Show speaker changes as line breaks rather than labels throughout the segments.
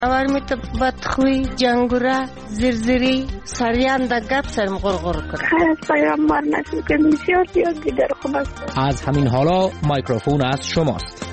اول میت بدخوی جنگوره زرزری سریان دا گپ سرم غرغر کرد.
خیلی پیامبر نشد که بسیار زیاد دیگر خوب است.
از همین حالا میکروفون از شماست.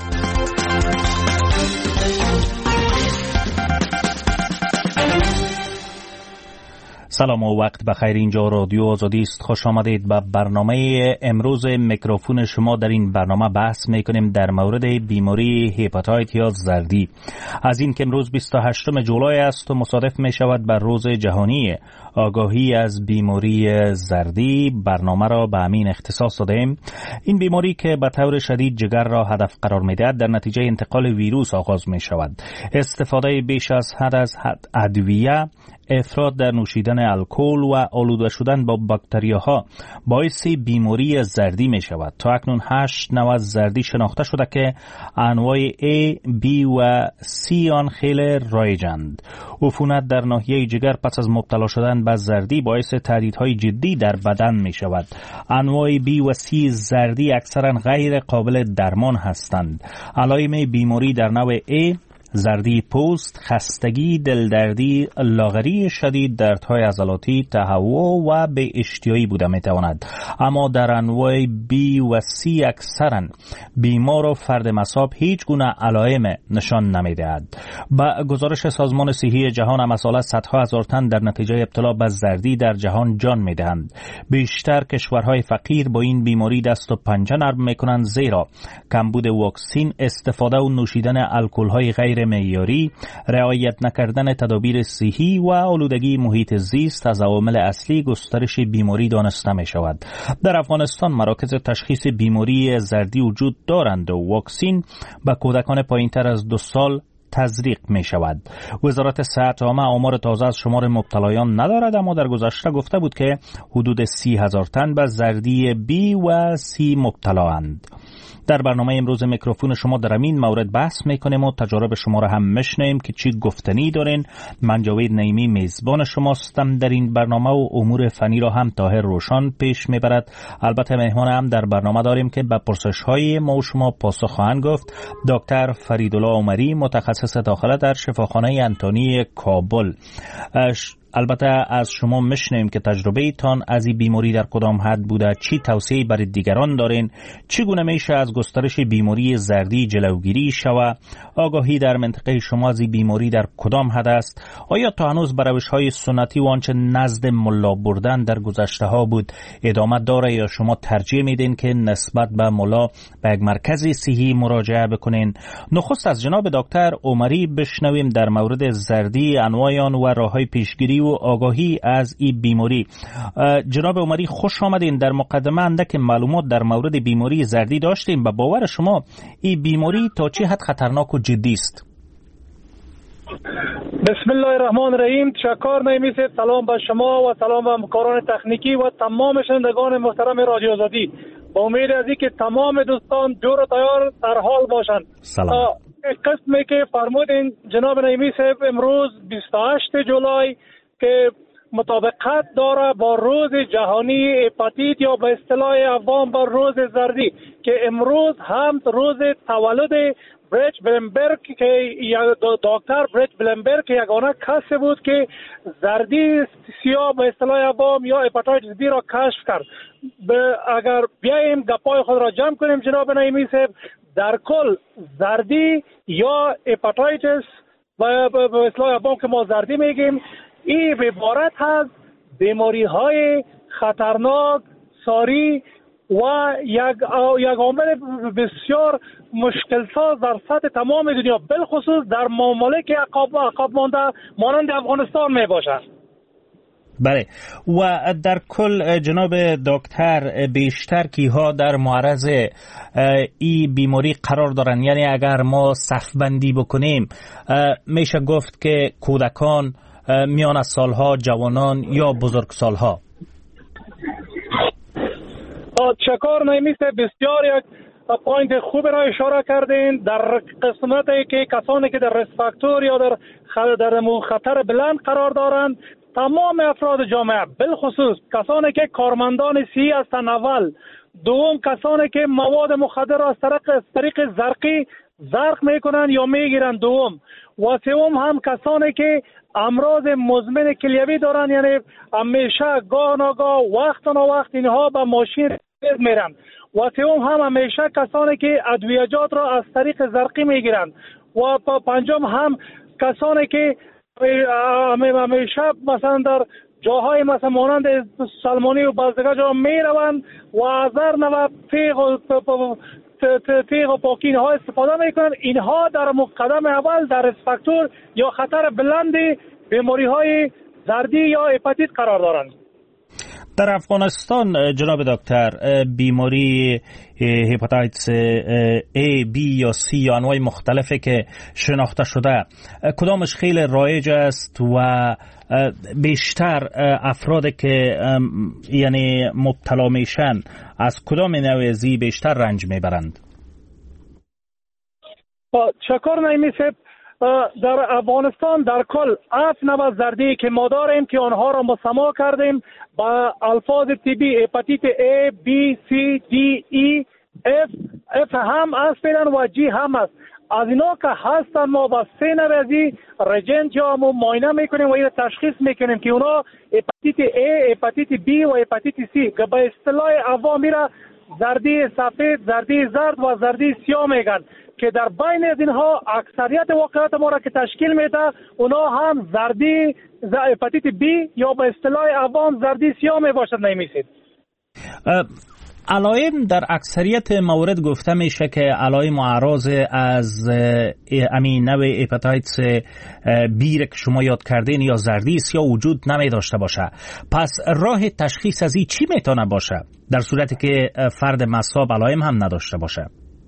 سلام و وقت بخیر. اینجا رادیو آزادی است. خوش آمدید به برنامه امروز. میکروفون شما در این برنامه بحث میکنیم در مورد بیماری هپاتیت یا زردی. از این که امروز 28 جولای است و مصادف می شود بر روز جهانی آگاهی از بیماری زردی، برنامه را به همین اختصاص دادیم. این بیماری که به طور شدید جگر را هدف قرار می‌دهد در نتیجه انتقال ویروس آغاز می شود. استفاده بیش از حد ادویه، افراط در نوشیدن الکل و آلوده شدن با باکتریاها باعث بیماری زردی می شود. تا اکنون 8 نوع زردی شناخته شده که انواع A، B و C آن خیلی رایجند. عفونت در ناحیه جگر پس از مبتلا شدن به زردی باعث تهدیدهای جدی در بدن می شود. انواع B و C زردی اکثرا غیر قابل درمان هستند. علائم بیماری در نوع A: زردی پوست، خستگی، دلدردی، لاغری شدید، دردهای عضلاتی، تهوع و به اشتیایی بوده میتواند. اما در انواع B و C اکثرا بیمار و فرد مصاب هیچ گونه علائم نشان نمیدهد. با گزارش سازمان صحی جهان امسال صدها هزار تن در نتیجه ابتلا به زردی در جهان جان میدهند. بیشتر کشورهای فقیر با این بیماری دست و پنجه نرم میکنند، زیرا کمبود واکسین، استفاده و نوشیدن الکل‌های غیر معیاری، رعایت نکردن تدابیر صحی و آلودگی محیط زیست از عوامل اصلی گسترش بیماری دانسته می شود. در افغانستان مراکز تشخیص بیماری زردی وجود دارند و واکسین به کودکان پایینتر از 2 سال تزریق می شود. وزارت صحت عامه آمار تازه از شمار مبتلایان ندارد، اما در گذشته گفته بود که حدود 30,000 تن به زردی B و C مبتلااند. در برنامه امروز میکروفون شما در این مورد بحث میکنیم و تجارب شما را هم میشنویم که چی گفتنی دارین. من جاوید نعیمی میزبان شماستم در این برنامه و امور فنی را هم طاهر روشان پیش میبرد. البته مهمان هم در برنامه داریم که به پرسش های ما و شما پاسخ خواهند گفت. دکتر فریدالله عمری، متخصص داخله در شفاخانه انتونی کابل. البته از شما میشنویم که تجربه تان از این بیماری در کدام حد بوده، چی توصیه برای دیگران دارین، چگونه میشه از گسترش بیماری زردی جلوگیری شود، آگاهی در منطقه شما از این بیماری در کدام حد است، آیا تا هنوز به روش‌های سنتی و آنچه نزد ملا بردن در گذشته ها بود ادامه داره یا شما ترجیح میدین که نسبت به ملا به یک مرکز صحی مراجعه بکنین؟ نخست از جناب دکتر عمری بشنویم در مورد زردی، انواع آن و راه‌های پیشگیری و آگاهی از این بیماری. جناب عمری خوش آمدین. در مقدمه اندک معلومات در مورد بیماری زردی داشتیم. به باور شما این بیماری تا چه حد خطرناک و جدی است؟
بسم الله الرحمن الرحیم. تشکر نعیمی صاحب. سلام به شما و سلام به همکاران تکنیکی و تمام شنوندگان محترم رادیو آزادی. با امید از اینکه تمام دوستان جور و تیار در حال باشند.
سلام.
قسمی که فرمودین جناب نعیمی صاحب، امروز 28 جولای که مطابقت داره با روز جهانی هپاتیت یا به اصطلاح عوام با روز زردی که امروز هم روز تولد بریچ بلنبرگ که دکتر بریچ بلنبرگ که یگانه کسی بود که زردی سیاه به اصطلاح عوام یا هپاتیتس بی را کشف کرد. اگر بیایم گپای خود را جمع کنیم جناب نعیمی صاحب، در کل زردی یا هپاتیتس به اصطلاح عوام که ما زردی میگیم، این عبارت از بیماری های خطرناک ساری و یک عامل بسیار مشکل ساز در سطح تمام دنیا، بالخصوص در ممالک عقب مانده مانند افغانستان می باشد.
بله. و در کل جناب دکتر بیشتر کیها در معرض این بیماری قرار دارن؟ یعنی اگر ما صف بندی بکنیم میشه گفت که کودکان، میان سالها، جوانان یا بزرگسالها؟
تشکر نعیمی صاحب. بسیار یک پوینت خوب را اشاره کردین. در قسمتی که کسانی که در ریسک فاکتور یا در خطر بلند قرار دارند، تمام افراد جامعه، بالخصوص کسانی که کارمندان صحی هستند اول، دوم کسانی که مواد مخدر را از طریق زرقی زرق میکنن یا میگیرن دوم، و سوم هم کسانی که امراض مزمن کلیوی دارن، یعنی همیشه گاه ناگاه وقت وقت اینها به ماشین میرن. و سوم هم همیشه کسانی که ادویجات را از طریق زرقی میگیرن. و پنجم هم کسانی که همیشه مثلا در جاهای مثلا مانند سلمانی و بازدگاه جا میروند و از هر نوع تیغ و پاکی اینها استفاده میکنن. اینها در مقدم اول در ریسک یا خطر بلند بیماری های زردی یا هپاتیت قرار دارند.
در افغانستان جناب دکتر بیماری هپاتیتس A, B یا C یا انواع مختلفی که شناخته شده کدامش خیلی رایج است و بیشتر افرادی که یعنی مبتلا میشن از کدام نوع زی بیشتر رنج میبرند؟
شکر نعیمی صاحب، در افغانستان در کل 7 نوع زردی که ما داریم که آنها را مسما کردیم با الفاظ طبی هپاتیت A, B, C, D, E, F هم هستند و G هم است. از اینا که هستن ما با 3 نوع رجنت یا معاینه میکنیم و این تشخیص میکنیم که اونا هپاتیت A، هپاتیت B و هپاتیت C که به اصطلاح عوامی را زردی سفید، زردی زرد و زردی سیاه میگن که در بین از اینها اکثریت واقعات ما را که تشکیل میده اونا هم زردی هپاتیت B یا به اصطلاح عوام زردی سیاه می باشد. نمیسید
علائم در اکثریت موارد گفته میشه که علائم و اعراض از امین نوع هپاتیتس بی که شما یاد کردین یا زردی سیاه وجود نمی داشته باشه. پس راه تشخیص از این چی میتونه باشه در صورتی که فرد مصاب علائم هم نداشته باشه؟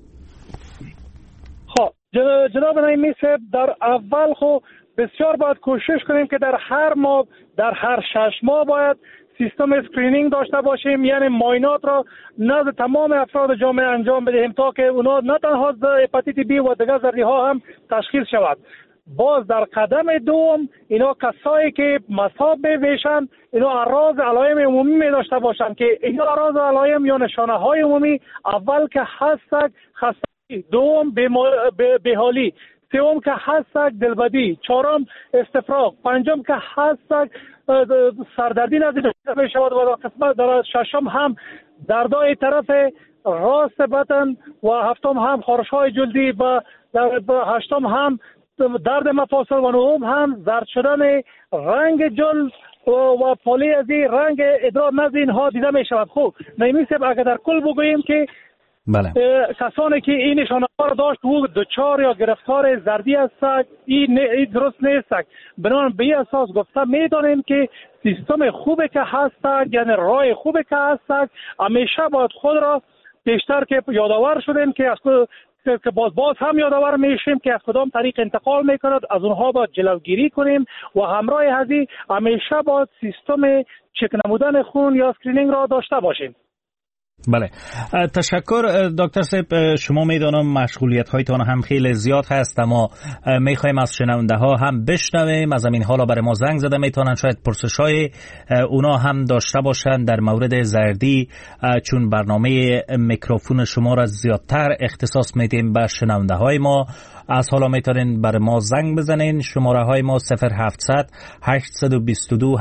جناب نعیمی صاحب، در اول بسیار باید کوشش کنیم که در هر 6 ماه باید سیستم اسکرینینگ داشته باشیم، یعنی معاینات را نزد تمام افراد جامعه انجام بدهیم تا که اونا نه تنها هپاتیت بی و دیگر زردی ها هم تشخیص شود. باز در قدم دوم اینا کسایی که مصاب میشن اینا اعراض علائم عمومی می داشته باشن که اینا اعراض علائم یا نشانه های عمومی اول که هستک خستگی، دوم بیحالی، سوم که هستک دلبدی، چهارم استفراغ، پنجم که هستک سردردی نزدیک می شود و در قسمت در ششم هم دردای طرف راست بدن و هفتم هم خارش های جلدی و در هشتم هم درد مفاصل و نهم هم زرد شدن رنگ جلد و پالی از این رنگ ادرار نزد اینها دیده می شود. خوب نعیمی صاحب، اگر در کل بگوییم که
بله.
کسانی که این نشانه ها را داشت و دچار یا گرفتار زردی هستند، این درست نیست. بنابراین به این اساس گفته میدانیم که سیستم خوبی که هستند، یعنی راه خوبی که هستند، همیشه باید خود را بیشتر که یادآور شدیم که باز هم یادآور میشیم که از کدام طریق انتقال میکند، از اونها باید جلوگیری کنیم و همراه هذی همیشه باید سیستم چک نمودن خون یا اسکرینینگ را داشته باشیم.
بله، تشکر دکتر صاحب. شما میدونم مشغولیت هایتان هم خیلی زیاد هست، اما میخوایم از شنونده ها هم بشنویم. از همین حالا برای ما زنگ زده میتونن شاید پرسش های اونا هم داشته باشن در مورد زردی، چون برنامه میکروفون شما را زیادتر اختصاص میدیم به شنونده های ما. از حالا میتونین برای ما زنگ بزنین. شماره های ما 0700 822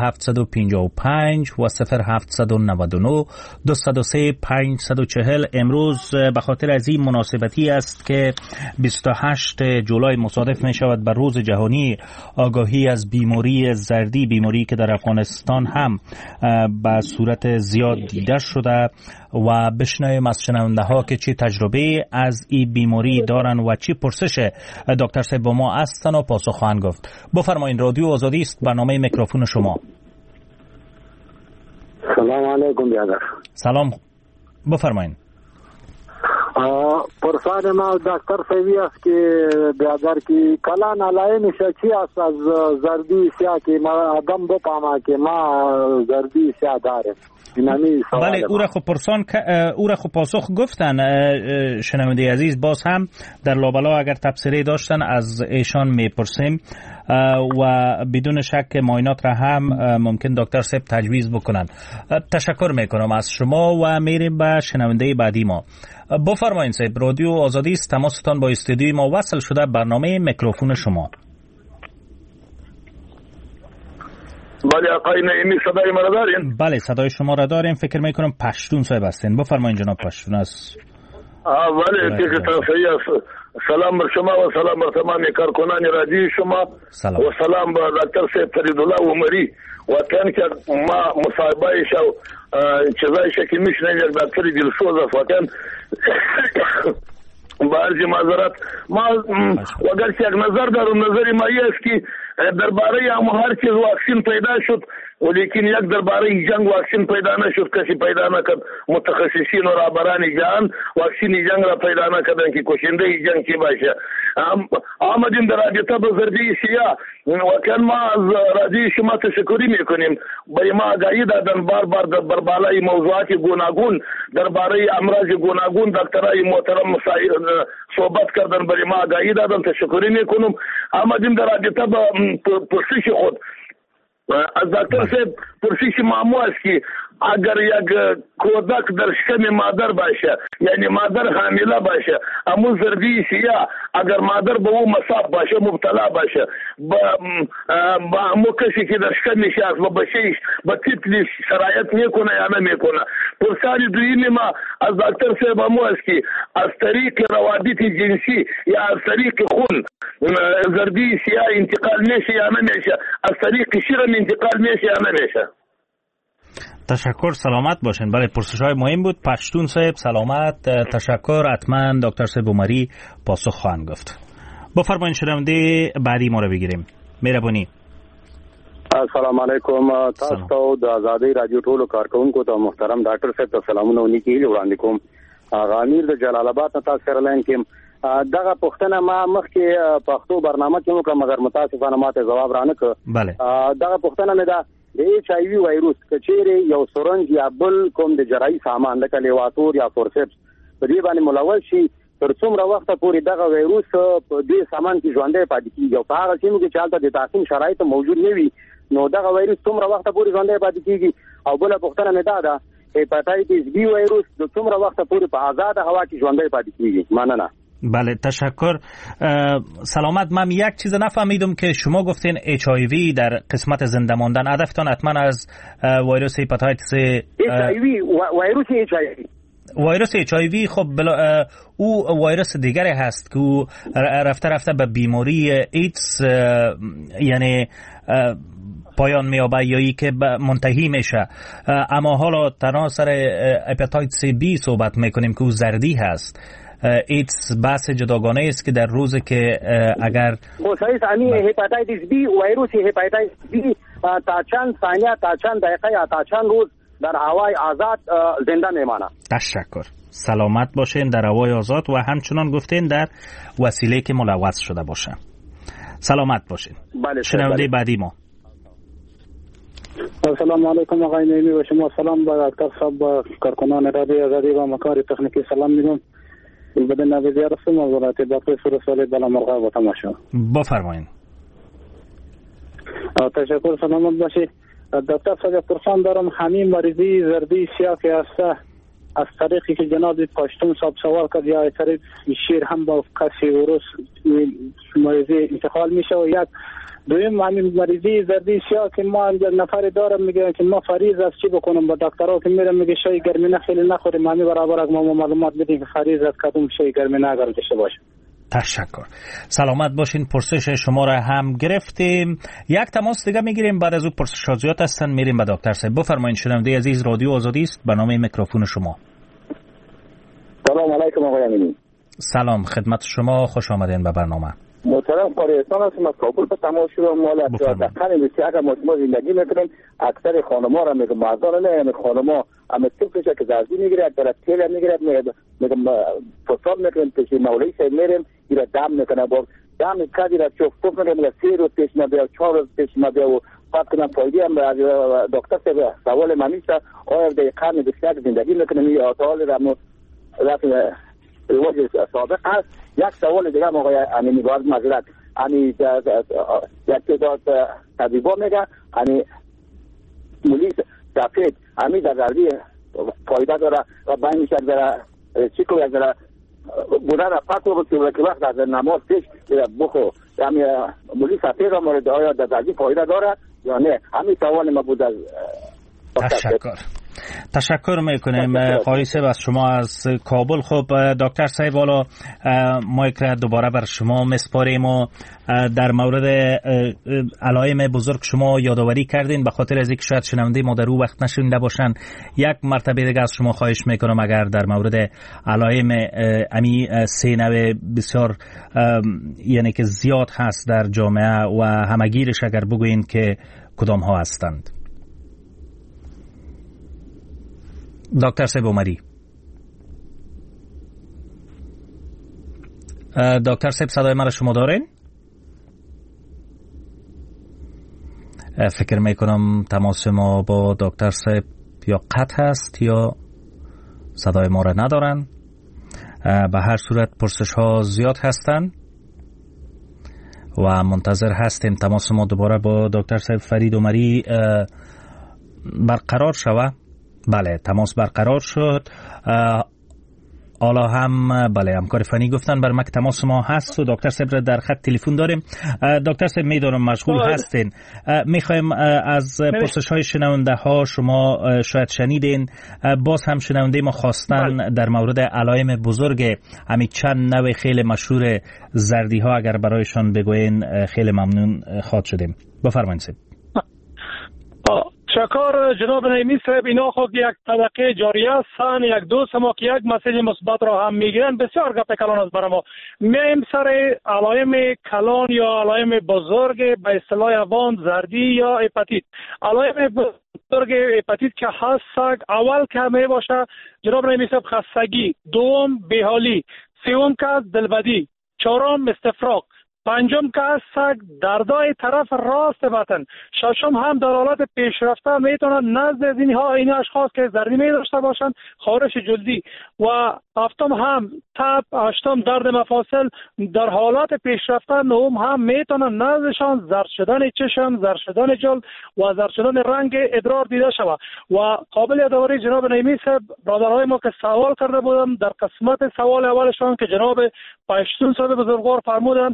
755 و 0799 203 540. امروز به خاطر از این مناسبتی است که 28 جولای مصادف می شود بر روز جهانی آگاهی از بیماری زردی، بیماری که در افغانستان هم به صورت زیاد دیده شده و بشنویم از شنونده ها که چی تجربه از این بیماری دارن و چی پرسش دکتر صاحب با ما هستن و پاسخ خواهند گفت. بفرمایین، رادیو آزادی است، برنامه میکروفون شما.
سلام علیکم بیادر.
سلام، بفرمایین.
پرسان ما دکتر صاحبی است که بیادر کی کلان علائم شکی است از زردی سیاه که ما آدم بفهمه که ما زردی سیاه داریم.
بله، او را خب پاسخ گفتن شنونده عزیز. باز هم در لابلا اگر تبصره داشتن از ایشان میپرسیم و بدون شک معاینات را هم ممکن دکتر صاحب تجویز بکنن. تشکر میکنم از شما و میریم به شنونده بعدی ما. بفرمایید صاحب، رادیو آزادی است، تماستان با استودیوی ما وصل شده، برنامه میکروفون شما.
بله آقای نعیمی صدای ما را دارین؟
بله صدای شما را داریم. فکر میکنم پشتون صاحب هستین. بفرمایید جناب پشتون از
بله فکر صحیح است. سلام بر شما و سلام بر تمام کارکنان رادیو شما و سلام بر دکتر صاحب فریدالله عمری وطن که ما مصاحبه شو چیزایش که میشنیم یک دکتر دلسوز است وطن بعضی معذرت ما اگر یک نظر دارم نظری ما است که درباره هم هر چیز واکسین پیدا شد ولیکن یک درباره جنگ واکسین پیدا نشد کسی پیدا نکرد متخصصین و رهبران جهان واکسین جنگ را پیدا نکردن که کشنده جنگ چی باشه آمدیم در رابطه با زردی سیاه وکن ما از رادیو شما تشکری میکنیم برای ما آگاهی دادن بار بار در بالای موضوعات گوناگون درباره امراض گوناگون دکترای محترم صحبت کردن برای ما آگاهی دادن تشکری میکنم آمدیم در رابطه با پرسش خود از دکتر صاحب پرسش معمو است که اگر یک کودک در شکم مادر باشه یعنی مادر حامله باشه امو زردی سیاه اگر مادر به او مصاب باشه مبتلا باشه با امو کسی که در شکمش است و بچه‌اش با طفل سرایت میکنه یا نمیکنه. پرسش دویمی ما از دکتر صاحب امو است که از طریق روابط جنسی یا از طریق خون زردی سیاه انتقال میشه یا نمیشه از طریق شرم انتقال میشه یا نمیشه.
تشکر سلامت باشین. بله پرسش های مهم بود. پشتون صاحب سلامت تشکر. حتما دکتر صاحب عمری پاسخ خواهند گفت. بفرمایید شنونده بعدی ما رو بگیریم. مهربانی.
السلام علیکم تاسو د آزادۍ رادیو ټولو کارکونکو ته محترم ډاکټر صاحب ته سلامونه ونیکي وړاندې کوم. غامیر د جلال آباد ته تاسو سره لاین کې دغه پښتنه ما مخکې پښتو برنامه کې وکړه مګر متاسفانه ماته جواب رانه کړ.
بله
دغه پښتنه مې دا د ایچ آی وی وایروس کچېره یو سورنج یا بل کوم د جراحي سامان لکه لیواتور یا فورسپس په دې باندې ملوث شي تر څومره وخت پورې دغه وایروس په دې سامان کې ژوندۍ پاتې کیږي او په هغه سیمه کې چې هلته د تعقیم شرایط موجود نه وي نو دغه وایروس څومره وخت پورې ژوندۍ پاتې کیږي او بل پښتنه مې دا ده هپاتایتس بی وایروس د څومره وخت پورې په آزاد هوا کې ژوندۍ پاتې کیږي. مننه.
بله تشکر. سلامت. من یک چیز نفهمیدم که شما گفتین HIV در قسمت زنده ماندن هدفتان حتما از ویروس هپاتایتس ویروس HIV خب او ویروس دیگری هست که او رفته به بیماری ایدز یعنی پایان میابه یا ای که منتهی میشه اما حالا تنها سر هپاتایتس بی صحبت میکنیم که او زردی هست. ایدز بحث جداگانه است که در روزی که اگر
خصوصی امی هپاتایتس بی ویروس هپاتایتس بی تا چند ثانیه تا چند دقیقه یا تا چند روز در هوای آزاد زنده میمانه.
تشکر. سلامت باشین در هوای آزاد و همچنان گفتین در وسیله که ملوث شده باشه. سلامت باشین.
بله.
شنونده بعدی ما.
السلام علیکم آقای نعیمی و شما سلام با دکتر صاحب کارکنان رادیو آزادی و مکار تکنیکی سلام میگم. بدن نویزیار هستم از ولایت باقی سورسالی بلامرغاب و تماشا.
بفرمایید.
تشکر سلامت باشید. دکتر صاحب پرسان دارم همین مریضی زردی سیاه که هست از طریقی که جناب پشتون صاحب سوال کرد یا طریق شیر هم با کسی ویروس مریضی انتقال میشه و یک دویم همین مریضی زردی سیاه که ما نفر دارم میگه که ما فریض است چی بکنم با دکترها که میرم میگه شای گرمی خیلی نخوریم همین برابر از ما معلومات بدیم که فریض است کدوم شای گرمی نگرم داشته باشه.
تشکر. سلامت باشین. پرسش شما را هم گرفتیم. یک تماس دیگه میگیریم بعد از اون پرسش زیاد هستن میریم به دکتر صاحب. بفرمایید شنونده عزیز رادیو آزادی است برنامه میکروفون شما.
سلام علیکم آقای امینی.
سلام خدمت شما خوش آمدین به برنامه.
محترم قاریستان هستم از کابل به تماس شدم مال دقیقاً بسیار اگر ما زندگی میکنیم اکثر خانم‌ها را میگم مردان نه یعنی خانم‌ها اما طفلش که زردی میگیره اکثر تیل میگیره میگم فوتبال میکنیم پیش مولوی صاحب میریم ایرا دم میکنه با دم کدی را چوف میکنه 3 روز پیش نبیا 4 روز پیش نبیا و بعد کنم فایده هم دکتر صاحب سوال منیشه آیا دقیقاً بسیار زندگی میکنیم یا حال را رفت وجه سابق است. یک سوال دیگه آقای امینی باز معذرت یک تعداد طبیبا میگه مولی سفید همی در زردی فایده داره و بینش در چیکو یک در بودن را پس رو که وقت از نماز پیش بخو همین مولی سفید مورد آیا در زردی فایده داره یا نه؟ همین سوال ما بود از
تشکر میکنیم قاری صاحب از شما از کابل. خب دکتر صاحب والا ما یک دوباره بر شما مسپاریم و در مورد علائم بزرگ شما یادآوری کردین، به خاطر از اینکه شاید شنونده ما در او وقت نشنیده باشن یک مرتبه دیگه از شما خواهش میکنم اگر در مورد علائم امی سه نوع بسیار یعنی که زیاد هست در جامعه و همگیرش اگر بگوین که کدام ها هستند. دکتر صاحب عمری. دکتر صاحب صدای مرا شما دارین؟ فکر میکنم تماس ما با دکتر صاحب یا قطع هست یا صدای ما را ندارن. به هر صورت پرسش ها زیاد هستن و منتظر هستیم تماس ما دوباره با دکتر صاحب فرید عمری برقرار شود. بله تماس برقرار شد. حالا هم بله همکار فنی گفتن بر مک تماس ما هست و دکتر صاحب را در خط تلفن داریم. دکتر صاحب میدونم مشغول هستین، میخوایم از پرسش های شنونده ها شما شاید شنیدین، باز هم شنونده ما خواستن در مورد علائم بزرگ همین چند نوع خیلی مشهور زردی ها اگر برایشان بگوین خیلی ممنون خواهد شدیم. بفرمایید صاحب.
شکر جناب نعیمی صاحب، اینا خود یک طبقه جاریه هستن، یک دوست ما که یک مسئله مثبت را هم میگیرن. بسیار گپ کلان است برای ما. میایم سر علائم کلان یا علائم بزرگ به اصطلاح عوام زردی یا هپاتیت. علائم بزرگ هپاتیت که هست اول که می باشه جناب نعیمی صاحب خستگی، دوم بیحالی، سوم که دلبدی، چهارم استفراغ، پنجم که هست دردای طرف راست بدن، ششم هم در حالت پیشرفته میتونن نزد از این اشخاص که زردی می داشته باشند خارش جلدی، و هفتم هم تب، هشتم درد مفاصل در حالت پیشرفته، نهم هم میتونن نزدشان زرد شدن چشم، زرد شدن جلد و زرد شدن رنگ ادرار دیده شود. و قابل یادآوری جناب نعیمی صاحب برادرای ما که سوال کرده بودم در قسمت سوال اولشان که جناب پشتون صاحب بزرگوار فرمودن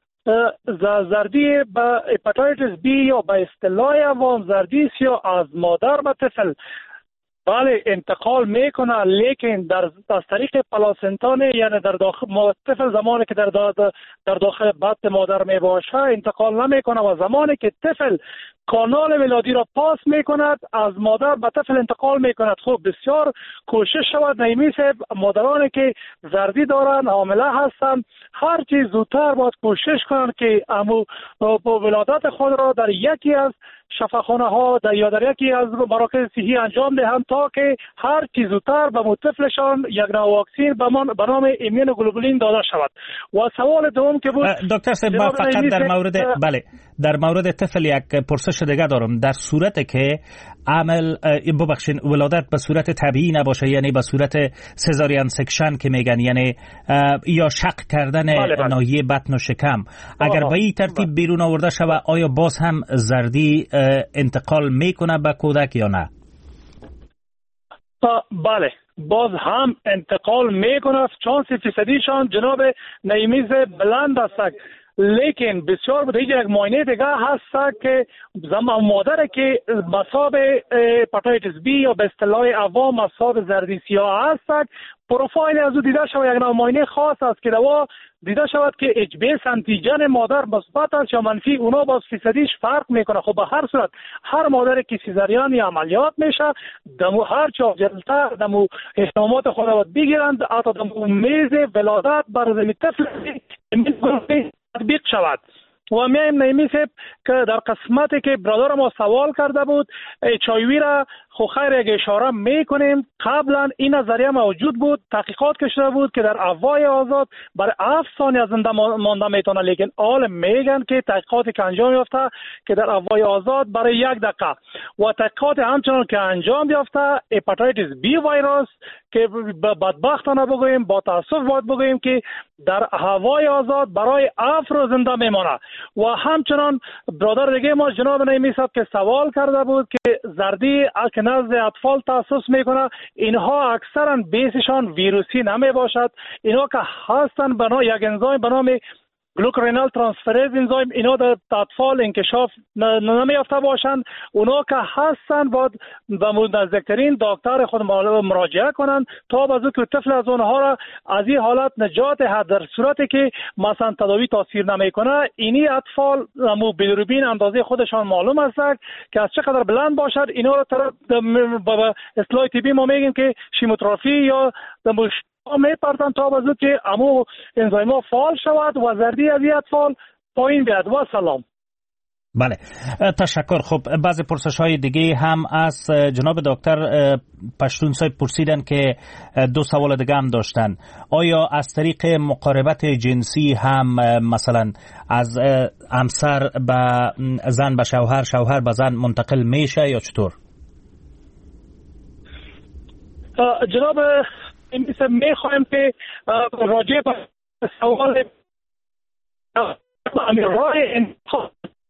زردی به هپاتیتس بی یا به اصطلاح عوام زردی یا از مادر به طفل بله انتقال میکنه، لیکن از طریق پلاسنتا یعنی در داخل طفل زمانی که در داخل بطن مادر می باشه انتقال نمیکنه و زمانی که طفل کانال ولادی را پاس میکند از مادر به طفل انتقال میکند. خب بسیار کوشش شود نعیمی صاحب مادرانی که زردی دارن حامله هستن هر چیز زودتر باید کوشش کنند که ولادت خود را در یکی از شفاخانه ها یا در یکی از مراکز صحی انجام دهند تا که هر چیز زودتر به طفلشان یک نوع واکسین به نام ایمونوگلوبولین داده شود. و سوال دوم که بود
دکتر صاحب فقط در مورد در مورد طفل یک پرسش دیگه دارم. در صورتی که ببخشین ولادت به صورت طبیعی نباشه یعنی به صورت سزارین سکشن که میگن یعنی یا شق کردن ناحیه بطن و شکم اگر به این ترتیب بیرون آورده شود آیا باز هم زردی انتقال میکنه به کودک یا نه؟
بله باز هم انتقال میکنه. چانس فیصدیشان جناب نعیمی بلند است، لیکن بسیار بوده یک معاینه دیگه هست که مادر که مصاب هپاتیتس بی یا به اصطلاح عوام مصاب زردی سیاه هست پروفایل از او دیده شود، یک نوع معاینه خاص است که دوا دیده شود که اچ بی اس انتیجن مادر مثبت است یا منفی، اونا باز فیصدیش فرق میکنه. خب به هر صورت هر مادر که سیزارین یا عملیات میشه دمو هر چه جلتر دمو احتمامات خود باید بگیرند حتی دمو میز ولادت بر زمین طفل تطبیق شود. و میایم نعیمی صاحب که در قسمتی که برادر ما سوال کرده بود چایوی را خو خیر یک اشاره میکنیم. قبلا این نظریه موجود بود، تحقیقات که شده بود که در هوای آزاد برای 7 ثانیه زنده مانده میتونه، لیکن حال میگن که تحقیقاتی که انجام یافته که در هوای آزاد برای 1 دقیقه و تحقیقات همچنان که انجام یافته هپاتیتس بی ویروس که بدبختانه بگوییم با تاسف باید بگوییم که در هوای آزاد برای 7 روز زنده میمونه. و همچنان برادر دیگه ما جناب نعیمی صاحب که سوال کرده بود که زردی که نزد اطفال تاسس میکنه، اینها اکثرا بیسشان ویروسی نمی باشد، اینها که هستن یک انزایم به نام گلوکورینال ترانسفرز انزایم اینا در اطفال انکشاف نمیافته باشند. اونا که هستن باید به نزدیکترین دکتر خود مراجعه کنند تا بازو که طفل از اونها را از این حالت نجات هست. در صورتی که مثلا تداوی تاثیر نمیکنه، اینی اطفال بیلیروبین اندازه خودشان معلوم است که از چقدر بلند باشد. اینا را به اصطلاح طبی ما میگیم که شیموترافی یا میپردن تا بازو که امو انزایما فعال شود و زردی از این اطفال پایین بیاد. و سلام.
بله، تشکر. خب بعضی پرسش های دیگه هم از جناب دکتر پشتون صاحب پرسیدن که دو سوال دیگه هم داشتن. آیا از طریق مقاربت جنسی هم مثلا از همسر به زن به شوهر، شوهر به زن منتقل میشه یا چطور؟
جناب میخوایم که راجع به سوال راه انتخاب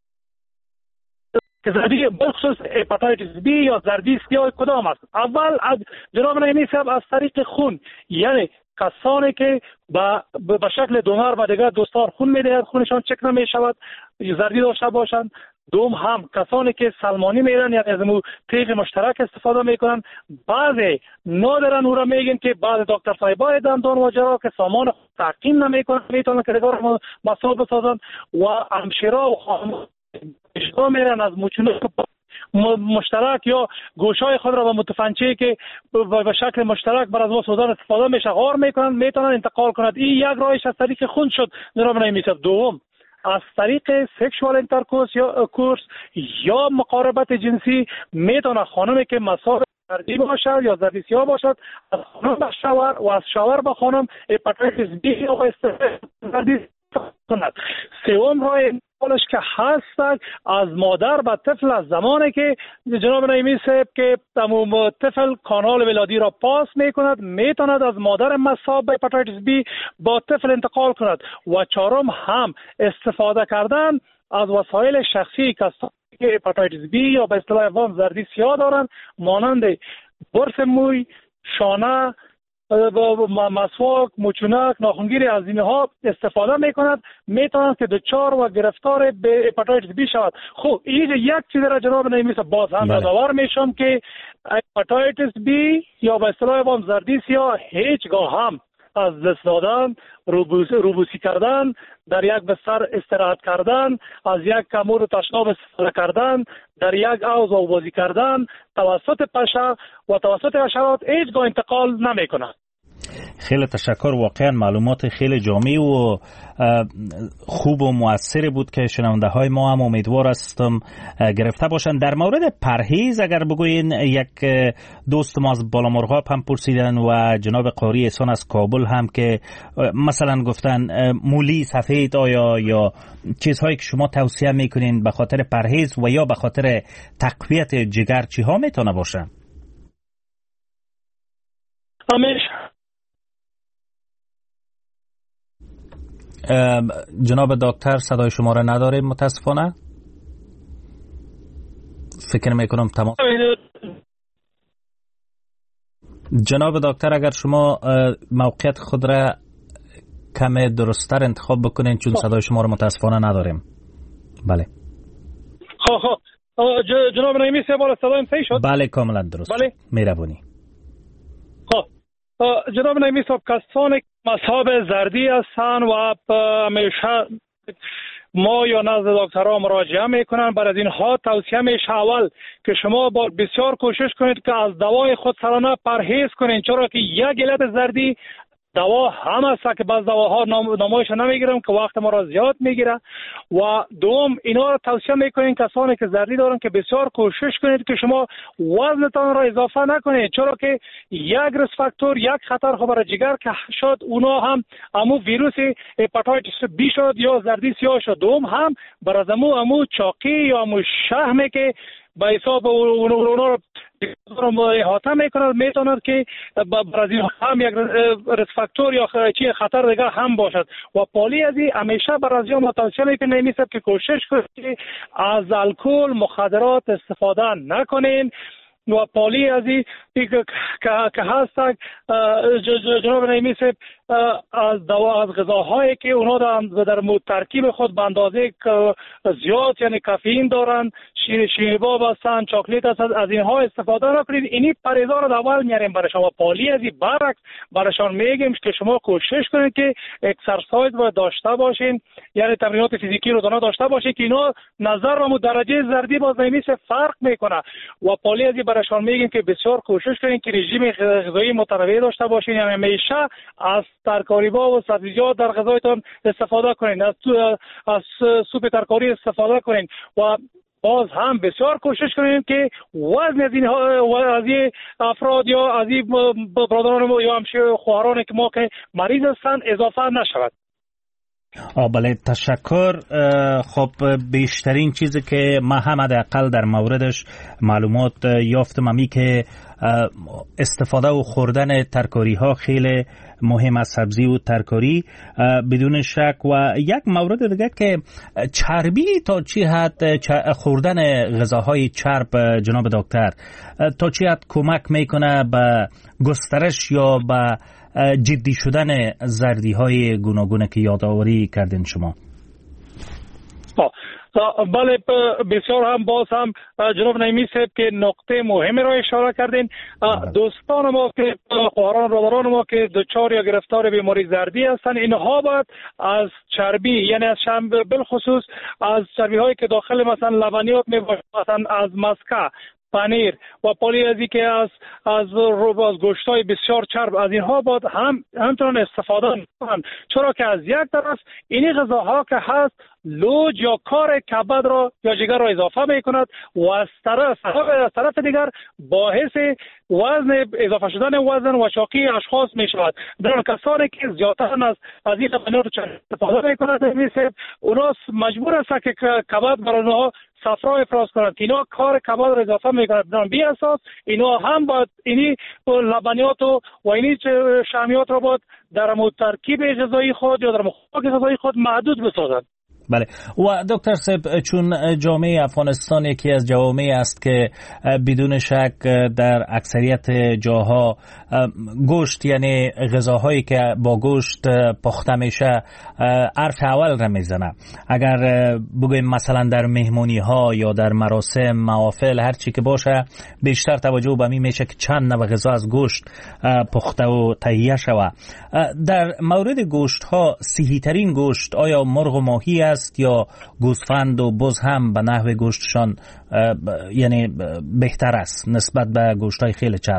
که زردی بخصوص هپاتیتس بی یا زردی سیاه کدام است؟ اول از جناب نعیمی صاحب از طریق خون، یعنی کسانی که به شکل دونر و دیگر دوستار خون میدهند، خونشان چک نمی شود زردی داشته باشند. دوم هم کسانی که سلمانی میرن، یعنی از تیغ مشترک استفاده میکنن. بعضی نادرن او را میگن که بعض دکتر صاحبای دندان و جراح که سامان تعقیم نمیکنن میتونن که دیگر مسئول بسازن و همشیرا و خانم میرن از موچونک مشترک یا گوشای خود را به متفنچه که به شکل مشترک بر از ما سوزن استفاده میشه غار میکنن، میتونن انتقال کنند. این یک راهش از طریق خون شد جناب نعیمی صاحب. دوم از طریق سکشوال انترکورس یا کورس یا مقاربت جنسی میتونه خانمی که مسائل زردی باشد یا زردی سیاه باشد از خانم به شوهر و از شوهر به خانم هپاتیتس بی یا زردی کند. سوم راه انتقالش که هست از مادر به طفل، از زمانی که جناب نعیمی صاحب که طفل کانال ولادی را پاس میکند میتواند از مادر مصاب به هپاتیتس بی با طفل انتقال کند. و چهارم هم استفاده کردن از وسایل شخصی کسانی که هپاتیتس بی یا به اصطلاح عوام زردی سیاه دارند، مانند برس موی، شانه، مسواک، موچونک، ناخنگیر، از اینها استفاده میکند، میتواند که دچار و گرفتار به هپاتیتس بی شود. خب این یک چیز را جناب نعیمی صاحب باز هم یادآور میشم که هپاتیتس بی یا به اصطلاح عوام زردی سیاه هیچگاه هم از دست دادن، روبوسی کردن، در یک بستر استراحت کردن، از یک کمور تشناب استفاده کردن، در یک حوض آبازی کردن توسط پشه و توسط حشرات هیچگاه انتقال نمی کند.
خیلی تشکر. واقعا معلومات خیلی جامع و خوب و مؤثر بود که شنونده های ما هم امیدوار هستم گرفته باشند. در مورد پرهیز اگر بگوین، یک دوست ما از بالامرغاب هم پرسیدن و جناب قاری احسان از کابل هم که مثلا گفتن مولی سفید آیا یا چیزهایی که شما توصیه میکنین به خاطر پرهیز و یا به خاطر تقویت جگر چی ها میتونه باشه؟ جناب دکتر صدای شما را نداریم متاسفانه. فکر میکنم تمام. جناب دکتر اگر شما موقعیت خود را کم درست‌تر انتخاب بکنین چون صدای شما را متاسفانه نداریم. بله.
خب جناب نعیمی صاحب صدایم صحیح شد؟
بله کاملا درست. بله. مهربانی.
خب جناب نعیمی صاحب کسانی مصاب زردی هستند و همیشه ما یا نزد دکترها مراجعه میکنن، برای از اینها توصیه میشه اول که شما بسیار کوشش کنید که از دوای خود سرانه پرهیز کنید، چرا که یک علت زردی دوا هم است که بعض دواها نمایش نمیگیرن که وقت ما را زیاد میگیره. و دوم اینا را توصیه میکنین کسانی که زردی دارن که بسیار کوشش کنید که شما وزنتان را اضافه نکنید، چرا که یک ریسک فاکتور، یک خطر خبر جگر که شد اونا هم امو ویروس هپاتیتس بی شد یا زردی سیاه شد. دوم هم بر از امو چاقی یا امو شحمه که به حساب اونا را احاطه میکند، میتواند که برای این هم یک ریسک فاکتور یا خطر دیگر هم باشد. و پالی از این همیشه برای این توصیه میکنیم که کوشش کنید که از الکل مخدرات استفاده نکنین. و پالی از این که هستند جناب نعیمی صاحب از غذاهایی که اونا در ترکیب خود به اندازه زیاد یعنی کافئین دارن، شیرینی باب هستند، چاکلیت هستند، از اینها استفاده نکنید. اینی پرهیزا رو اول میاریم برای شما. پالی از این برعکس برایشان میگیم که شما کوشش کنید که اکسرسایز رو داشته باشین، یعنی تمرینات فیزیکی روزانه داشته باشین که اینا نظر و درجه زردی باز نمیشه فرق میکنه. و پالی از این برایشان میگیم که بسیار کوشش کنید که رژیم غذایی متنوع داشته باشین، یعنی همیشه از ترکاری با و سبزیجات در غذایتان استفاده کنید، از سوپ ترکاری استفاده کنید و باز هم بسیار کوشش کنیم که وزن از این افراد یا از این برادران ما یا همشه خواهران که ما که مریض هستند اضافه نشود.
بله تشکر. خب بیشترین چیزی که ما هم حداقل در موردش معلومات یافتم همی که استفاده و خوردن ترکاری ها خیلی مهم است، سبزی و ترکاری بدون شک. و یک مورد دیگه که چربی تا چی حد خوردن غذاهای چرب جناب دکتر تا چی حد کمک میکنه به گسترش یا به جدی شدن زردی های گوناگون که یادآوری کردین شما؟
بله بسیار هم باز هم جناب نعیمی صاحب که نقطه مهمی را اشاره کردین. دوستان ما که خواهران برادران ما که دچار یا گرفتار بیماری زردی هستند اینها باید از چربی یعنی از بالخصوص از چربی هایی که داخل مثلا لبنیات می باشند، مثلا از مسکه، پنیر و پالیازی که از گوشت‌های بسیار چرب از اینها باید همچنان استفاده کنند، چرا که از یک طرف این غذاها که هست لوج یا کار کبد را یا جگر را اضافه می کند و از طرف دیگر باعث اضافه شدن وزن و چاقی اشخاص می شود. در کسانی که زیادتر از این لبنیات استفاده می کنند اونا مجبور هستند که کبد برای اونها صفرا افراز کنند که اینا کار کبد را اضافه می کنند. در بی اساس اینا هم باید اینی لبنیات و اینی شحمیات را باید در ترکیب غذایی خود یا در خوراک غذایی خود محدود بسازند.
بله. و دکتر صاحب چون جامعه افغانستان یکی از جوامع است که بدون شک در اکثریت جاها گوشت یعنی غذاهایی که با گوشت پخته میشه حرف اول را میزنه. اگر بگویم مثلا در مهمونی ها یا در مراسم محافل هر چی که باشه بیشتر توجه به می میشه که چند نوع غذا از گوشت پخته و تهیه شود. در مورد گوشت ها صحی ترین گوشت آیا مرغ و ماهی است یا گوسفند و بز هم به نحو گوشتشان یعنی بهتر است نسبت به گوشت‌های خیلی چرب؟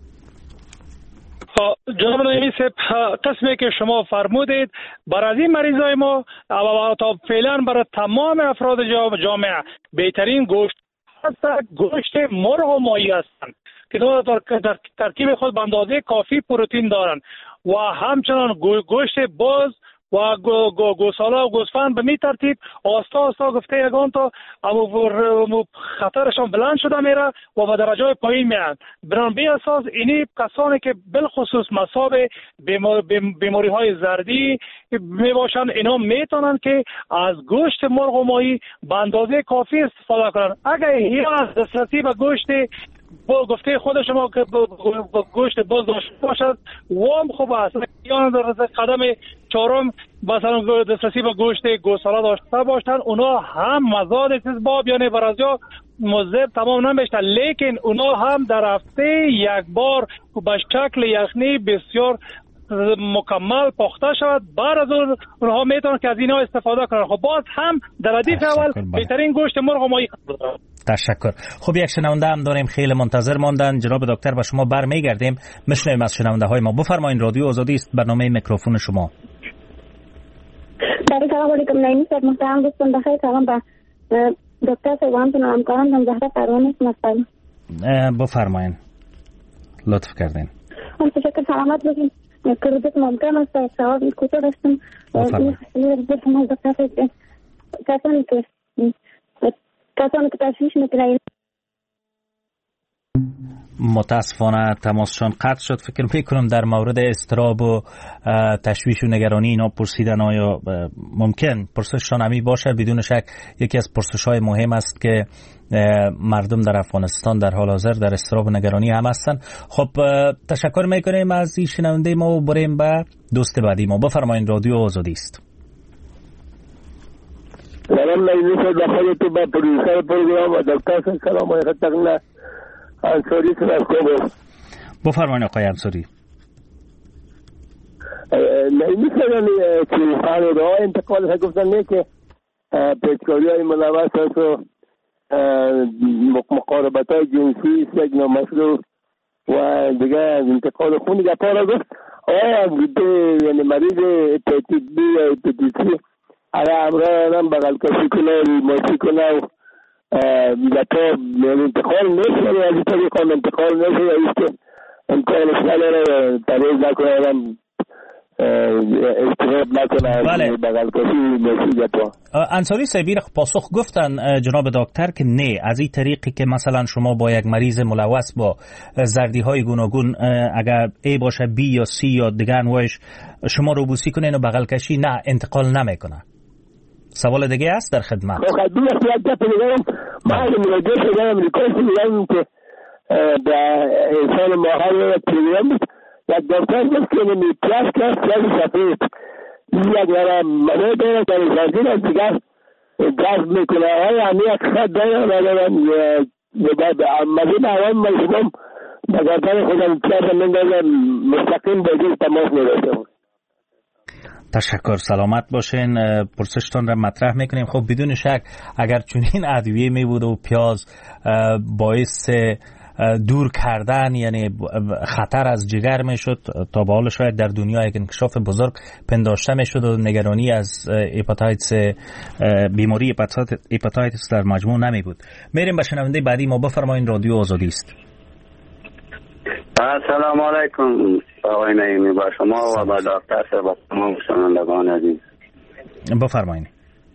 جناب نعیمی صاحب قسمی که شما فرمودید برای این مریضای ما تا فعلا برای تمام افراد جامعه بهترین گوشت هست گوشت مرغ و ماهی هستند که در ترکیب خود به اندازه کافی پروتئین دارند و همچنان گوشت بز و گوساله و گوسفند به می ترتیب آستا گفته یگان تا خطرشان بلند شده میره و به درجه پایین میاد. بران بی اساس اینی کسانی که بالخصوص مصاب بیماری های زردی می باشند اینا میتونن که از گوشت مرغ و ماهی به اندازه کافی استفاده کنن. اگر هیچ دسترسی به گوشت گفته خود شما که گوشت باز داشته باشد وام خوب است یا در قدم چهارم مثلا دسترسی به گوشت گوساله داشته باشند اونا هم مزاد باب یعنی برازیا مضر تمام نمیشتن لیکن اونا هم در هفته یک بار به شکل یخنی بسیار مکمل پخته شود بعد از اونها میتونن که از اینا استفاده کنن. خب باز هم در ردیف اول بهترین گوشت مرغ و ماهی دارن.
تشکر. خب یک شنونده هم داریم خیلی منتظر ماندن. جناب دکتر با شما برمیگردیم میشنویم از شنونده های ما. بفرمایید رادیو آزادی است برنامه میکروفون شما.
سلام علیکم نعیمی صاحب محترم دوستان بخیر سلام به دکتر صاحب و همچنین همکاران زهره پروانه هستم.
بفرمایید لطف کردین.
تشکر سلامت باشین. کردت ممکن است سوال کوتاه داشتم. کسانی که تشویش میکنن
متاسفانه تماسشان قطع شد. فکر میکنم در مورد اضطراب و تشویش و نگرانی اینا پرسیدن. آیا ممکن پرسششان همی باشه؟ بدون شک یکی از پرسش‌های مهم است که مردم در افغانستان در حال حاضر در اضطراب و نگرانی هم هستن. خب تشکر میکنیم از این شنونده ما و بریم به دوست بعدی ما. بفرمایید، رادیو آزادی است.
سلام نایمی بخیر تو با پروڈیوسر پروگرام و دکتر سلام و خدمت انصاری از کوبا.
بفرمایید آقای انصاری.
نایمی که خانواده انتقال ها گفتن نه که پیشکاری های ملوث هست و مقاربت های جنسی یک نامشروع و دیگه انتقال خون دیگه پا را گفت آیا یعنی مریض هپاتیت بی یا هپاتیت سی اگر امرای آدم بغل کشی کنه و ریماسی کنه و تو انتقال نشه یا از این طریق انتقال نشه یا ایست امکانش نداره پریز نکنه آدم استفاد نکنه بغل کشی ریماسی یا تو.
انصاری سیبیر پاسخ گفتن جناب دکتر که نه، از این طریقی که مثلا شما با یک مریض ملوث با زردی های گوناگون اگر ای باشه بی یا سی یا دیگه انواعش شما روبوسی کنین و بغل کشی نه انتقال نمیکنه. سوال دیگه است در خدمت.
خدمت است ما مراجعه شدم امریکا شدم که در انسان ماهر پریمیوم یک دکتر گفت که پیاز سفید یک مرد در زردین از دیگر گاز میکنه یعنی یک خط دارم مزید اوان مجموم بگردن خودم پیاز مندازم مستقیم بازی تماس میرسم.
تشکر، سلامت باشین. پرسشتان را مطرح میکنیم. خب بدون شک اگر چنین ادویه می بود و پیاز باعث دور کردن یعنی خطر از جگر می شد تا به حال شاید در دنیا یک انکشاف بزرگ پنداشته می شد و نگرانی از هپاتیتس بیماری هپاتیتس در مجموع نمی بود. میریم به شنونده بعدی ما. بفرمایید، رادیو آزادی است.
سلام علیکم آقای نعیمی، با شما و با دکتر صاحب و تمام شنوندگان عزیز.
بفرمایید.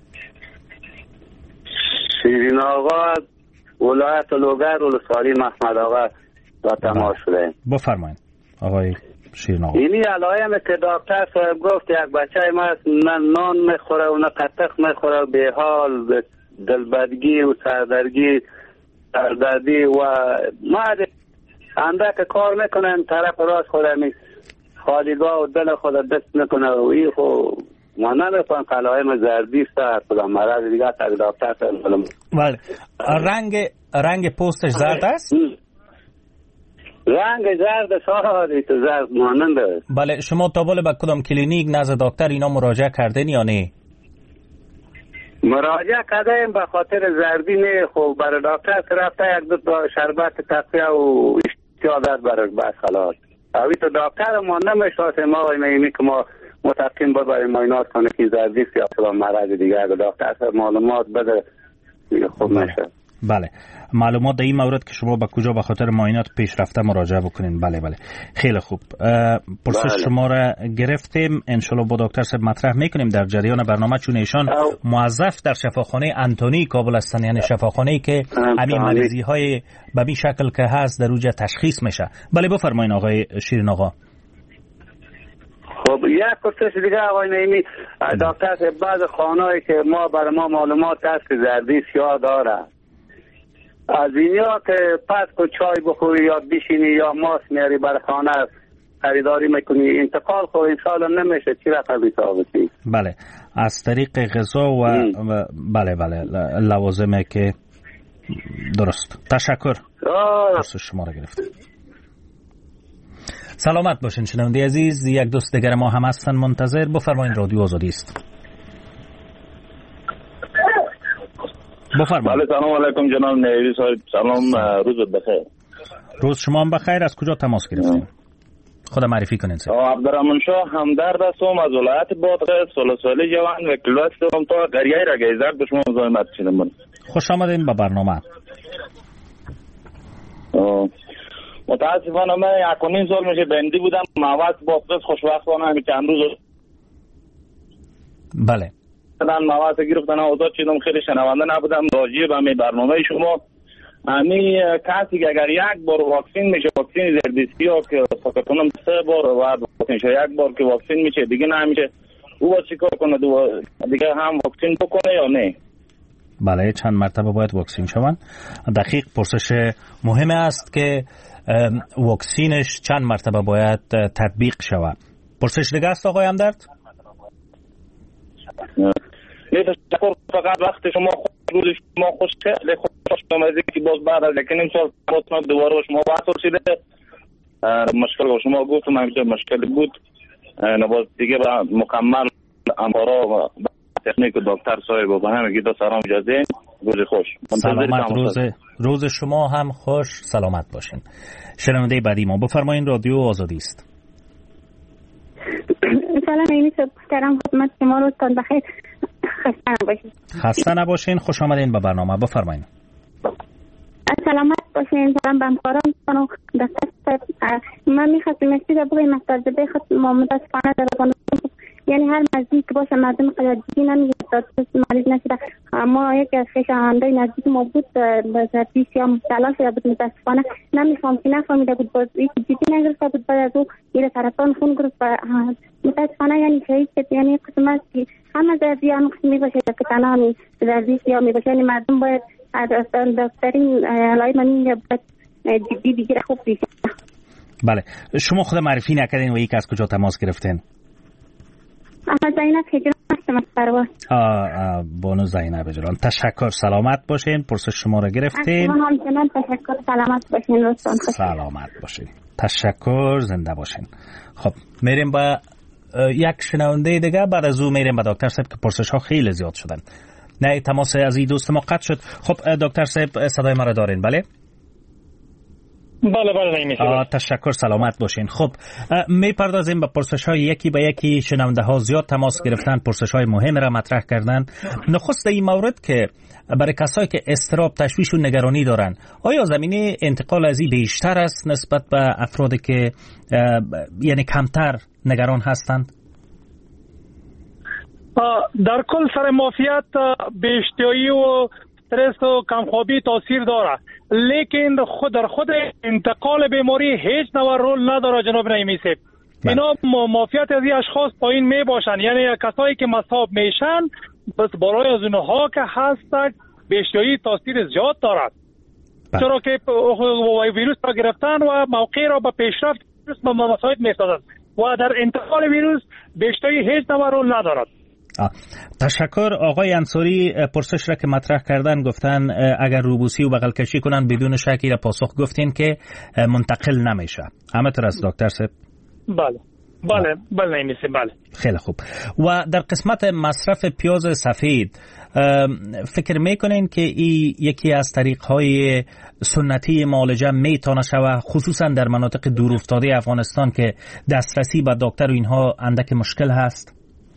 شیرین آقا ولایت لوگر ولسوالی محمد آقا با تماس شده.
بفرمایید آقای شیرین آقا.
اینی علائمی که دکتر صاحب گفت یک بچه ما نه نان میخوره و نه قطق میخوره، به حال دلبدگی و سردرگی سردردی و ما اندک کار میکنن طرف راست خودمی خالیگاه و دل خود دست میکنه و این خو ما نمیکنم قلائم زردی است خدا مرض دیگه تا دکتر صاحب.
بله. رنگ پوستش زرد است؟
رنگ زرد ساده تو زرد مانند است.
بله. شما تا بالا به کدام کلینیک نزد دکتر اینا مراجعه کردین یا نه؟
مراجعه کردیم به خاطر زردی نه. خب برای دکتر رفته یک دو تا شربت تقویه و اشتیادت برای بس خلاص اوی تو دکتر ما نمیشناسیم ما و اینمی که ما متقیم برای معاینات کنه که زردی یا مرض دیگه اگر دکتر معلومات بده خوب نشه.
بله. معلومات در این مورد که شما به کجا به خاطر معاینات پیشرفته مراجعه بکنین. بله. خیلی خوب. پرسش شما را گرفتیم. انشالله با دکتر صاحب مطرح میکنیم در جریان برنامه، چون ایشان موظف در شفاخانه انتونی کابل هستن، یعنی شفاخانه‌ای که همین مریضی های به این شکل که هست در اوجه تشخیص میشه. بله بفرمایید آقای شیرین آقا.
خب یک پرسش دیگه آقای نعیمی، دکتر صاحب بعض خانه‌ای که ما برای ما معلومات هست که زردی سیاه داره، از اینیا که پس کو چای بخوری یا بشینی یا ماست میاری برای خانه خریداری میکنی انتقال خو انشاءالله نمیشه، چی رقم حسابتی؟
بله. از طریق غذا و بله لوازمه که درست. تشکر. پرسش شما را گرفتم. سلامت باشین شنونده عزیز. یک دوست دیگر ما هم هستن منتظر. بفرمایید، رادیو آزادی است. بفرمایید.
سلام علیکم جناب نعیمی صاحب. سلام، روز بخیر.
روز شما هم بخیر. از کجا تماس گرفتین؟ خود معرفی کنین.
عبدالرحمن شاه همدرد هستم از ولایت بادغیس، سالسالی جوان و کلاس هم تا قریه را گیزر به شما مزاحمت شدم.
خوش آمدین به برنامه.
متاسفانه من 1.5 سال میشه بندی بودم مواد بادغیس خوشبختانه همین چند روز.
بله.
من مواد گرفتن آزاد شدم. خیلی شنونده نبودم راجع به می برنامه شما
امی کسی که اگر یک بار واکسین میشه، واکسین زردیسی ها که فکر کنم 3 بار و واکسین شه، یک بار که واکسین میشه دیگه نمیشه، او چی کار کنه؟ دیگه هم واکسین بکنه یا نه؟
بله، چند مرتبه باید واکسین شوند. دقیق پرسش مهم است که واکسینش چند مرتبه باید تطبیق شود. پرسش دیگه است آقای همدرد؟
تشکر. فقط وقت شما روز شما خوش آمدید که باز بعد از یکنیم سال دوباره با شما بحث رسیده. مشکل با شما گفتم همیشه مشکل بود، باز دیگه با مکمل امارا و تکنیک دکتر صاحب و همه گیدا سلام اجازه. روز خوش.
سلامت. روز شما هم خوش. سلامت باشین. شنونده بعدی ما بفرمایین. رادیو آزادی است.
سلام اینی محترم، خدمت شما، روزتان بخیر. خسته نباشین.
خسته نباشین. خوش آمدین به برنامه. بفرمایین.
سلامت باشین. سلام به همکاران و دکتر. من می‌خواستم مسیج بگویم از تجربه خود متاسفانه در یعنی هر نزدیک باشه مردم قدردی نمیگه مریض نشده. ما یکی از خویشاوندای نزدیک ما بود به زردی سیاه مبتلا شده بود، متاسفانه نفهمیده بود، باز جدی نگرفته بود، بعد از او یه سرطان خون گرفت و متاسفانه یعنی شهید شد. یعنی قسم است که همه زردی هم قسمی باشه که تنها زردی سیاه میباشه. یعنی مردم باید از دکترین علای منی جدی بگیره، خوب بیشه.
بله، شما خود معرفی نکردین و یک از کجا تماس گرفتین؟
زینب هجران هستم از پرواز.
بانو زینب هجران، تشکر. سلامت باشین. پرسش شما را گرفتین.
همچنان تشکر. سلامت باشین. روزتان خوش.
سلامت باشین. تشکر. زنده باشین. خب میریم با یک شنونده دیگه، بعد از او میریم با دکتر صاحب که پرسش ها خیلی زیاد شدن. نه تماس از این دوست ما قطع شد. خب دکتر صاحب صدای ما را دارین؟ بله
بله نمیشه.
تشکر. سلامت باشین. خب میپردازیم به پرسش های یکی به یکی. شنونده ها زیاد تماس گرفتن، پرسش های مهم را مطرح کردن. نخست این مورد که برای کسایی که اضطراب، تشویش و نگرانی دارن، آیا زمینه انتقال از این بیشتر است نسبت به افرادی که یعنی کمتر نگران هستند؟
در کل سر معافیت بیشتری و استرس و کمخوابی تاثیر داره، لیکن در خود انتقال بیماری هیچ نوع رول نداره جناب نعیمی صاحب. اینا معافیت از این اشخاص پایین می باشن، یعنی کسایی که مصاب میشن بس برای از اونها که هستند بیشتری تاثیر زیاد دارد. چرا که ویروس را گرفتن و موقع را به پیشرفت ویروس مساعد میسازد و در انتقال ویروس بیشتری هیچ نوع رول ندارد.
تشکر. آقای انصاری پرسش را که مطرح کردن گفتن اگر روبوسی و بغل کشی کنن بدون شکی را پاسخ گفتین که منتقل نمیشه. همه طور است دکتر صاحب؟ بله نمیشه. بله خیلی خوب. و در قسمت مصرف پیاز سفید فکر میکنین که این یکی از طریق‌های سنتی معالجه میتونه شود، خصوصا در مناطق دورافتاده افغانستان که دسترسی به دکتر و اینها اندک مشکل هست؟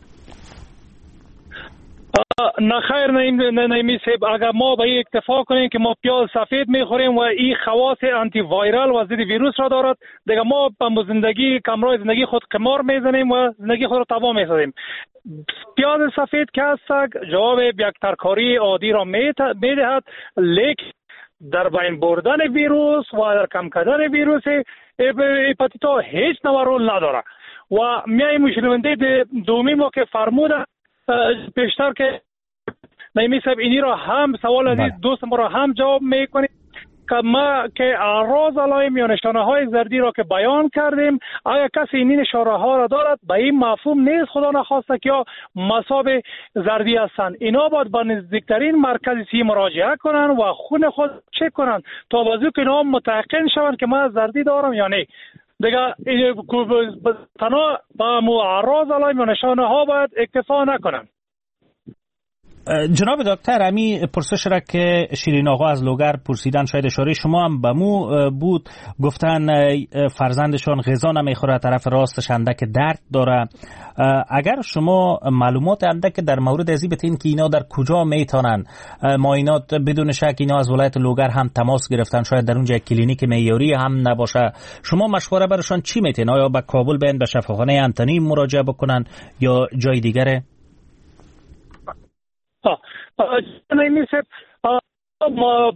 نه خیر نعیمی صاحب، اگر ما به این اکتفا کنیم که ما پیاز سفید میخوریم و این خواص آنتی وایرال و ضد ویروس را دارد، دیگه ما به زندگی کمرای زندگی خود قمار میزنیم و زندگی خود را تباه میسازیم. پیاز سفید که هست جواب یک ترکاری عادی را میدهد، لیکن در بین بردن ویروس و در کم کردن ویروس هپاتیتا هیچ نوع رول نداره. و میایم شنونده دومی ما که فرموده پیشتر که نعیمی صاحب اینی را هم سوال از دوست ما را هم جواب میکنیم که ما که اعراض علائم یا نشانه های زردی را که بیان کردیم، آیا کسی این نشانه ها را دارد به این مفهوم نیست خدا نخواسته که یا مصاب زردی هستند، اینا باید به نزدیکترین مرکز صحی مراجعه کنن و خون خود چک کنن تا بازو که اینا متيقن شوند که من زردی دارم یا نه. دیگه تنها با اعراض علائم و نشانه ها باید اکتفا نکنن.
جناب دکتر، امی پرسش را که شیرین آقا از لوگر پرسیدن شاید اشاره شما هم به مو بود، گفتن فرزندشان غذا نمیخوره، طرف راستش اندک درد داره. اگر شما معلومات اندک در مورد ازی بتین که اینا در کجا میتونن معاینات، بدون شک اینا از ولایت لوگر هم تماس گرفتن، شاید در اونجا کلینیک معیاری هم نباشه، شما مشوره برشان چی میتین؟ آیا به کابل بین به شفاخانه انتنی مراجعه بکنن یا جای دیگره؟
ما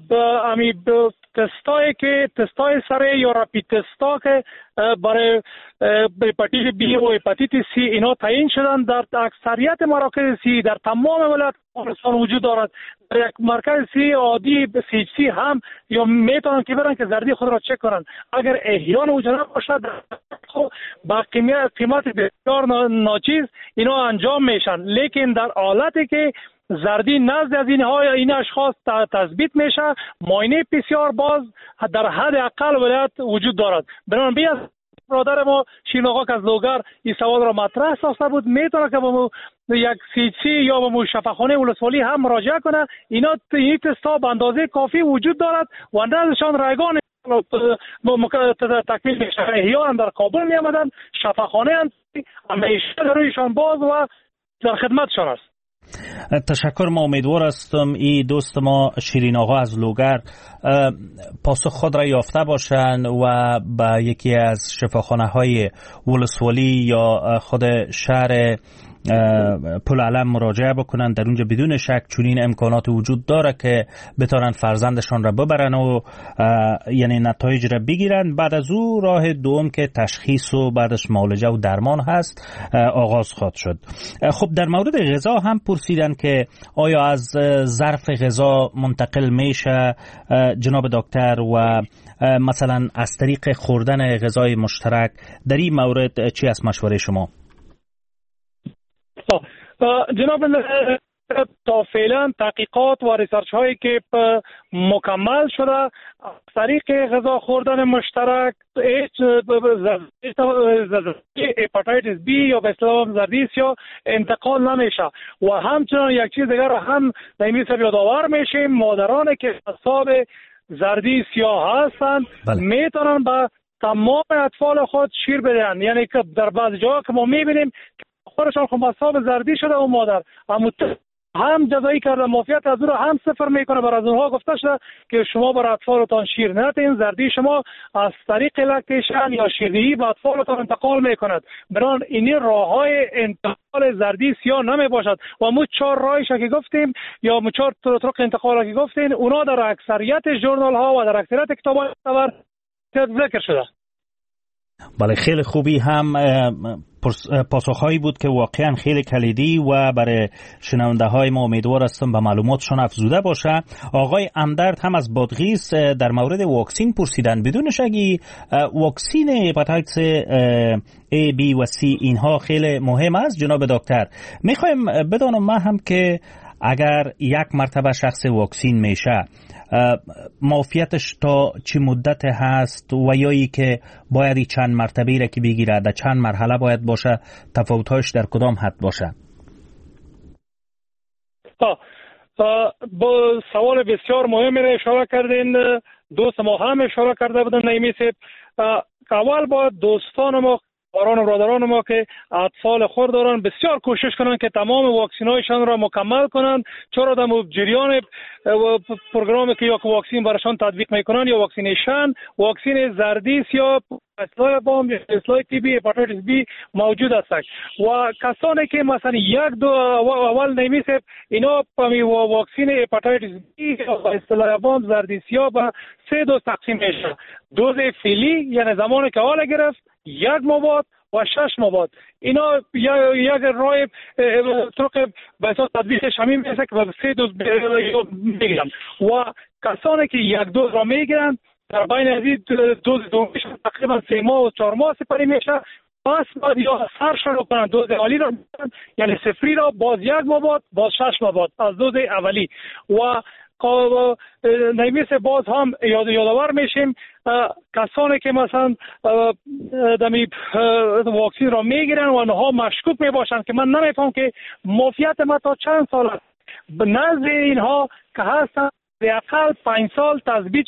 تستای سره یا رپید تستا که برای هپاتیت بی و هپاتیت سی اینا تعیین شدن در اکثریت مراکز سی در تمام ولایت افغانستان وجود دارد. در یک مرکز سی عادی سی هم یا میتونن که برن که زردی خود را چک کنن. اگر احیان وجود نباشد با قیمت بسیار ناچیز اینا انجام میشن، لیکن در حالتی که زردی نزد از این اشخاص تثبیت میشه، معاینه PCR باز در حد اقل ولایت وجود دارد. بنابراین برادر ما شیرین آقا که از لوگر این سوال را مطرح ساخته بود، میتونه که با یک سی یا با شفاخانه ولسوالی هم مراجعه کنه. اینا این تستا به اندازه کافی وجود دارد و نزدشان رایگان تکمیل میشه. احیانا در کابل می آمدن، شفاخانه همیشه رویشان باز و در خدمتشان است.
تشکر. ما امیدوار هستم این دوست ما شیرین آقا از لوگر پاسخ خود را یافته باشند و به یکی از شفاخانه های ولسوالی یا خود شهر پل علم مراجعه بکنن. در اونجا بدون شک چنین امکانات وجود داره که بتونن فرزندشان را ببرن و یعنی نتایج را بگیرن. بعد از او راه دوم که تشخیص و بعدش معالجه و درمان هست آغاز خواهد شد. خب در مورد غذا هم پرسیدن که آیا از ظرف غذا منتقل میشه جناب دکتر و مثلا از طریق خوردن غذای مشترک در این مورد چی است مشوره شما؟
جناب تا فعلا تحقیقات و ریسرچ هایی که مکمل شده از طریق غذا خوردن مشترک هپاتیتس بی یا به اصطلاح زردی سیاه انتقال نمیشه و همچنان یک چیز دیگر هم نمیشه یادآور میشیم، مادرانی که اصحاب زردی سیاه هستند میتونن به تمام اطفال خود شیر بدهند. یعنی که در بعضی جاها که ما میبینیم خودشان خب اصحاب زردی شده و مادر هم جزایی کرده، معافیت از او را هم صفر میکنه. بر از اونها گفته شده که شما بر اطفالتان شیر ندین، زردی شما از طریق لکتیشن یا شیردهی به اطفالتان انتقال میکند. بران این راههای انتقال زردی سیاه نمی باشد و مو 4 راهش که گفتیم یا مو 4 طرق انتقال که گفتیم اونا در اکثریت ژورنال ها و در اکثریت کتاب‌های معتبر ذکر شده.
بله، خیلی خوبی هم پاسخهایی بود که واقعا خیلی کلیدی و برای شنونده های ما امیدوار هستم به معلوماتشون افزوده باشه. آقای امدرد هم از بادغیس در مورد واکسین پرسیدن. بدون شکی واکسین هپاتیتس A, B و C اینها خیلی مهم است جناب دکتر. میخوایم بدانم ما هم که اگر یک مرتبه شخص واکسین میشه معافیتش تا چه مدت هست و یایی که باید چند مرتبه را که بگیره در چند مرحله باید باشه، تفاوت‌هاش در کدام حد باشه؟
با سوال بسیار مهمی را اشاره کردین. دوست ما هم اشاره کرده بودن نیمیسه اول باید دوستان ما باران و برادران ما که اطفال خود دارن بسیار کوشش کنن که تمام واکسینایشان را مکمل کنن، چرا در جریان پروگرامی که یا واکسین براشان تطبیق میکنن یا واکسین زردی یا اصلاح بام یا اصلاح تی بی هپاتیتس بی موجود است و کسانی که مثلا یک دو اول نمیشه اینا واکسین هپاتیتس بی یا اصلاح بام زردی سیا به 3 دوز تقسیم میشه. دوز فعلی یعنی زمانی که حال گرفت 1 مباد و 6 مباد. اینا یک راه طرق به اساس تطبیق شامل میشه که به 3 دوز میگیرن و کسانی که 1 دوز را میگیرن در بین از این دوز دومیش تقریبا 3 ماه و 4 ماه سپری میشه. پس باید یا سر شروع کنن دوز اولی را یعنی صفری را باز 1 مباد باز 6 مباد از دوز اولی و نمیشه باز هم یادآور میشیم کسانی که مثلا دمی واکسین را میگیرن و آنها مشکوک میباشند که من نمیفهم که معافیت ما تا چند سال است. به نزد اینها که هستن حداقل 5 سال تثبیت